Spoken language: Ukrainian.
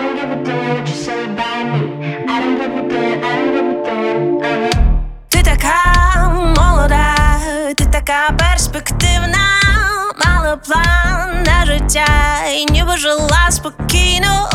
don't give a damn what you say about me. I don't give a damn, I don't give a damn. Ти така молода, ти така перспективна, мала план на життя і ніби жила спокійно.